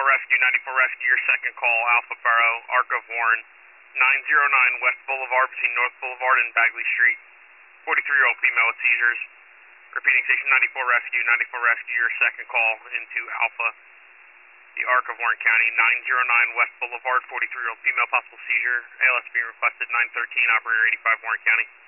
Rescue, 94 Rescue, your second call, Alpha Bravo, Arc of Warren, 909 West Boulevard between North Boulevard and Bagley Street. 43-year-old female with seizures. Repeating station 94 Rescue, 94 Rescue, your second call into Alpha. The Arc of Warren County, 909 West Boulevard, 43-year-old female possible seizure. ALS being requested, 913, operator 85 Warren County.